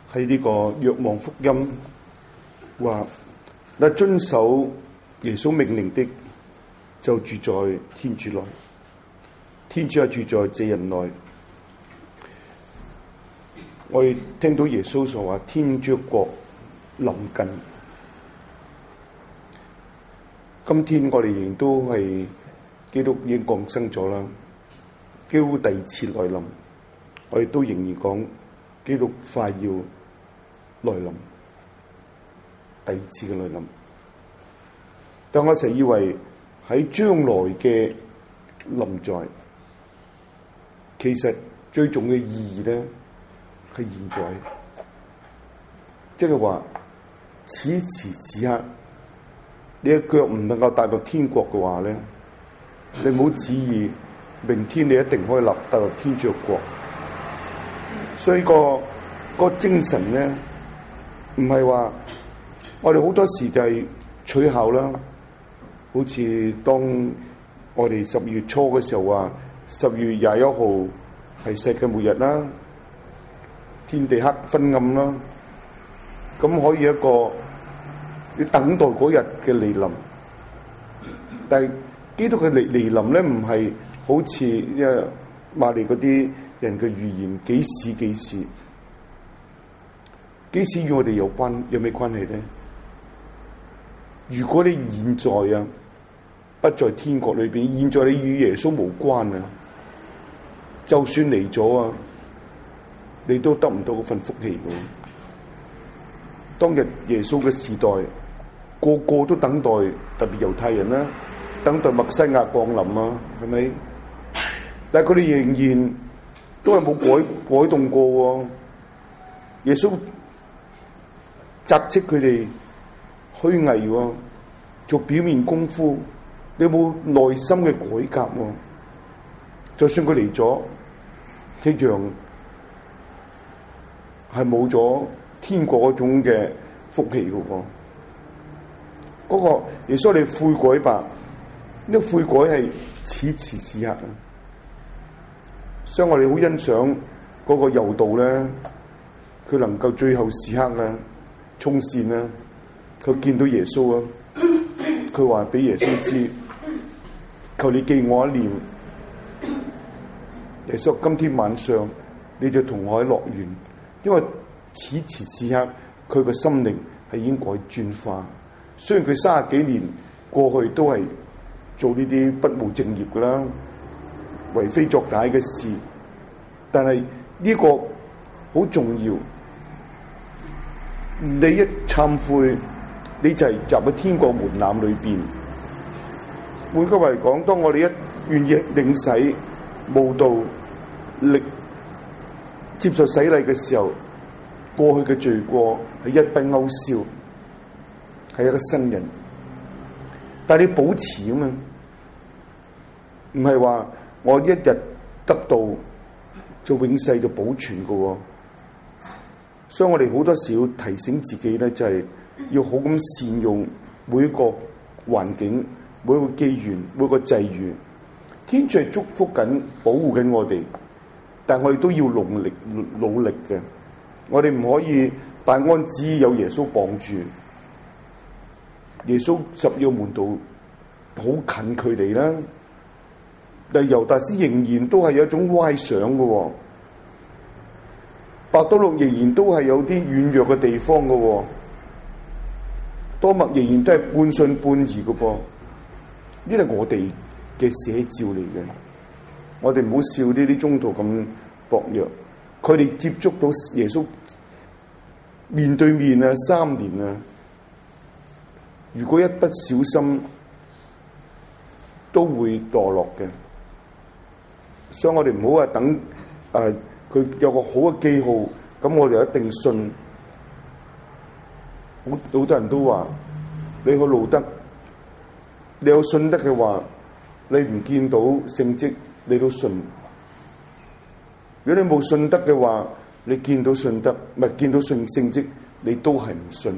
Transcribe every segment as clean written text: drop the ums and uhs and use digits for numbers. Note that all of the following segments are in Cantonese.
喺呢個若望福音話：那遵守耶穌命令的，就住在天主內，天主也住在這人內。我哋聽到耶穌所話：天主國臨近。今天我哋仍然都係基督已經降生咗啦，基督第二次來臨，我哋都仍然講基督快要來臨，第二次嘅來臨。但我成日以為喺將來嘅臨在，其實最重要嘅意義咧係現在，即係話此時此刻，你嘅腳唔能夠踏入天國嘅話咧，你唔好旨意明天你一定可以踏入天主國。所以個精神咧，唔係話我哋好多時就係取巧啦。好似當我哋12月初嘅時候話，10月21號係世界末日啦，天地黑昏暗啦，咁可以一個要等待嗰日嘅來臨。但係基督嘅來臨咧，唔係好似瑪利嗰啲人嘅預言，幾時與我哋有咩關係咧？如果你現在啊不在天國裏邊，現在你與耶穌無關啊，就算嚟咗啊，你都得唔到嗰份福氣嘅。當日耶穌嘅時代，個個都等待，特別猶太人啦，等待默西亞降臨啊，係咪？但係佢哋仍然都係冇改動過喎。耶穌責斥佢哋虛偽喎，做表面功夫，你有冇內心嘅改革喎？就算佢嚟咗，一樣係冇咗天國嗰種嘅福氣嘅喎。嗰個耶穌你悔改吧，呢個悔改係此時此刻啊！所以我哋好欣賞嗰個猶道咧，佢能夠最後時刻咧衝線啦，佢見到耶穌啊，佢話俾耶穌知，求你記我一念。耶穌今天晚上你就同我喺樂園，因為此時此刻佢個心靈係已經改轉化。雖然佢30幾年過去都係做呢啲不務正業噶啦，為非作歹嘅事，但係呢個好重要。你一懺悔，你就係入去天國門檻裏邊。換句話嚟講，當我哋一願意領洗、慕道、接受洗禮嘅時候，過去嘅罪過係一筆勾銷，係一個新人。但係你保持啊嘛，唔係話我一日得到就永世就保存嘅喎。所以我哋好多時要提醒自己咧，就係要好咁善用每一個環境、每一個機緣、每一個際遇。天主係祝福緊、保護緊我哋，但係我哋都要努力嘅。我哋唔可以大安旨意有耶穌綁住。耶穌12個門徒好近距離啦，但係猶達斯仍然都係有一種歪想嘅喎。伯多祿仍然都係有啲軟弱嘅地方嘅喎，多默仍然都係半信半疑嘅噃。呢係我哋嘅寫照嚟嘅，我哋唔好笑呢啲宗徒咁薄弱。佢哋接觸到耶穌面對面啊3年啊，如果一不小心都會墮落嘅。所以我哋唔好話等佢有個好嘅記號，咁我哋一定信。好多人都話你去路德，你有信德嘅話，你唔見到聖蹟，你都信。如果你冇信德嘅話，你見到信德，唔係見到聖蹟，你都係唔信。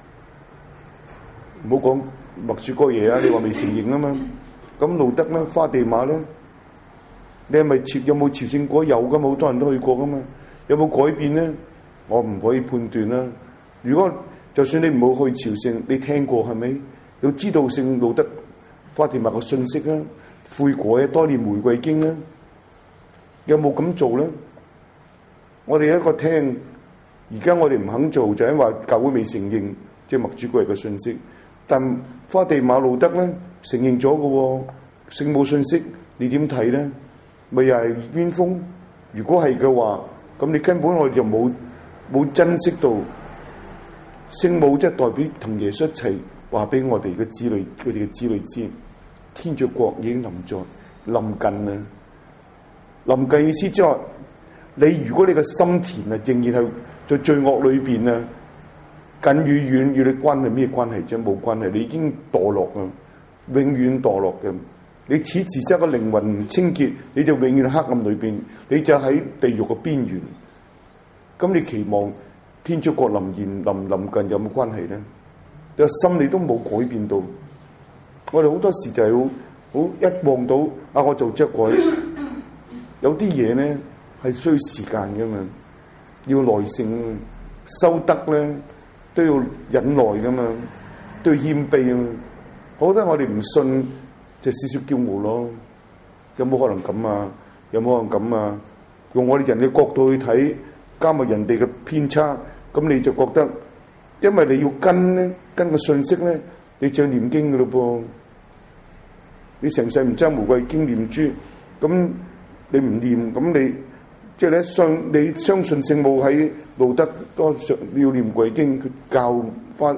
唔好講默主哥嘢啊！你話未承認啊嘛？咁路德咧，花地瑪咧？你係咪有冇朝聖過？有噶嘛，好多人都去過噶嘛。有冇改變咧？ 我唔可以判斷啦。如果就算你唔好去朝聖，你聽過係咪？要知道聖路德花地瑪嘅信息啊，悔改多念玫瑰經啊，有冇咁做咧？我哋一個聽，而家我哋唔肯做，就因為教會未承認即係默主嗰日嘅信息。但花地瑪路德咧承認咗嘅喎，聖母信息你點睇咧？咪又係邊鋒？如果係嘅話，咁你根本我哋就冇珍惜到聖母，即係代表同耶穌一齊話俾我哋嘅子女，佢哋嘅子女知，天主國已經臨近啦。臨近意思即係話，你如果你嘅心田啊，仍然係在罪惡裏邊啊，近與遠與你關係咩關係啫？冇關係，你已經墮落啊，永遠墮落嘅。你此時一個靈魂唔清潔，你就永遠黑暗裏邊，你就喺地獄嘅邊緣。咁你期望天主國臨近有冇關係咧？你個心理都冇改變到。我哋好多時就係好一望到啊，我就即改。有啲嘢咧係需要時間噶嘛，要耐性，修德咧都要忍耐噶嘛，都要謙卑啊嘛。我覺得我哋唔信就少少驕傲咯。有冇可能咁啊？有冇可能咁啊？用我哋人嘅角度去睇，加埋人哋嘅偏差，咁你就覺得，因為你要跟個信息咧，你就要念經噶咯噃。你成世唔將玫瑰經念珠，咁你唔念，咁你即係你相信聖母喺路德多要念玫瑰經，佢教翻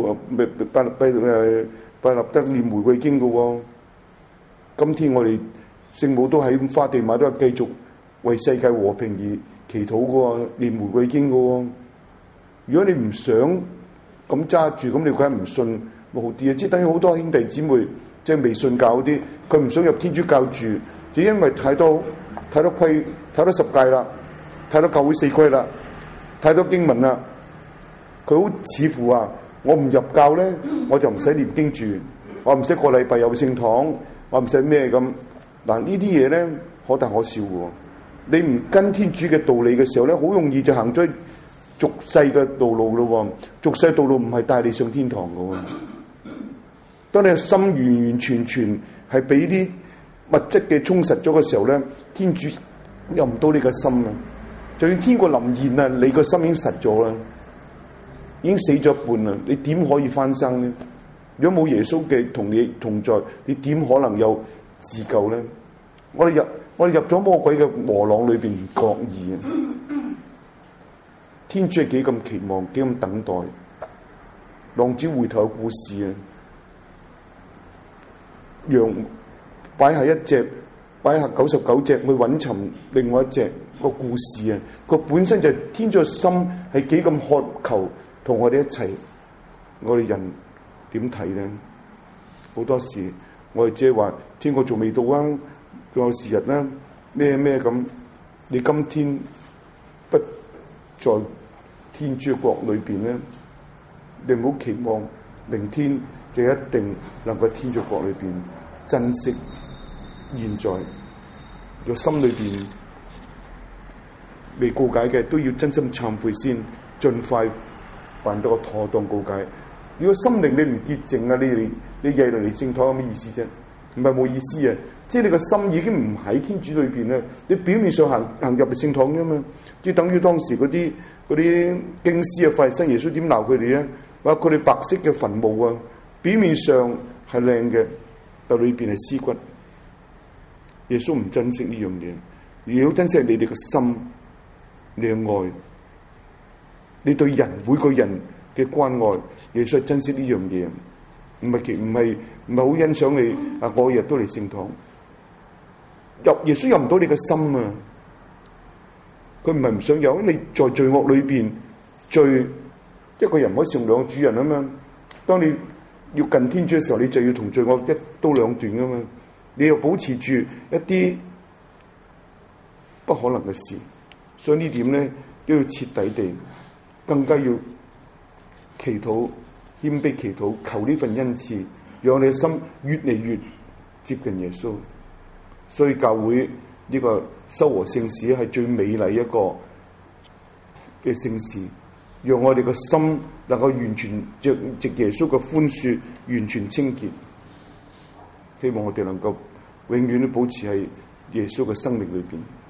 拜納德念玫瑰經嘅喎。今天我哋聖母都喺花地瑪都係繼續為世界和平而祈禱嘅喎，念玫瑰經嘅喎。如果你唔想咁揸住，咁你梗係唔信好啲啊！即係等於好多兄弟姊妹，即係未信教嗰啲，佢唔想入天主教住，就因為太多規，太多十戒啦，太多教會四規啦，太多經文啦。佢好似乎話：我唔入教咧，我就唔使念經住，我唔使個禮拜有聖堂，我唔使咩咁。嗱，呢啲嘢咧可大可小嘅。你唔跟天主嘅道理嘅時候咧，好容易就行咗俗世嘅道路咯。俗世道路唔係帶你上天堂嘅。當你嘅心完完全全係俾啲物質嘅充實咗嘅時候咧，天主入唔到你個心啊！就算天國臨現啊，你個心已經實咗啦，已經死咗一半啦，你點可以翻生咧？如果冇耶穌嘅同你同在，你點可能有自救咧？我哋入咗魔鬼嘅羅網裏邊唔覺意啊！天主係幾咁期望，幾咁等待浪子回頭嘅故事啊！羊擺下一隻，擺下99隻去揾尋另外一隻個故事啊！個本身就係天主嘅心係幾咁渴求同我哋一齊，我哋人點睇咧？好多時我哋只係話天國仲未到啊，仲有時日啦，咩咁。你今天不在天主嘅國裏邊咧，你唔好期望明天就一定能夠天主國裏邊珍惜現在。若心裏邊未告解嘅，都要真心懺悔先，盡快辦到個妥當告解。如果心靈你唔潔淨啊，你夜嚟聖堂有咩意思啫？唔係冇意思啊！即係你個心已經唔喺天主裏邊啦，你表面上行入聖堂啫嘛，即係等於當時嗰啲經師啊、法利賽人耶穌點鬧佢哋咧？話佢哋白色嘅墳墓啊，表面上係靚嘅，但裏邊係屍骨。耶穌唔珍惜呢樣嘢，而好珍惜你哋嘅心，你嘅愛，你對人每個人嘅關愛。耶穌係珍惜呢樣嘢，唔係好欣賞你啊！我日都嚟聖堂，耶穌入唔到你嘅心啊！佢唔係唔想有，你在罪惡裏邊，一個人唔可以成兩個主人啊嘛。當你要近天主嘅時候，你就要同罪惡一刀兩斷啊嘛。你要保持住一啲不可能嘅事，所以呢點咧都要徹底地，更加要祈禱，謙卑祈禱，求呢份恩賜，讓你嘅心越嚟越接近耶穌。所以教會呢個修和聖事係最美麗一個嘅聖事，讓我哋個心能夠完全藉耶穌嘅寬恕完全清潔。希望我哋能夠永遠都保持喺耶穌嘅生命裏邊。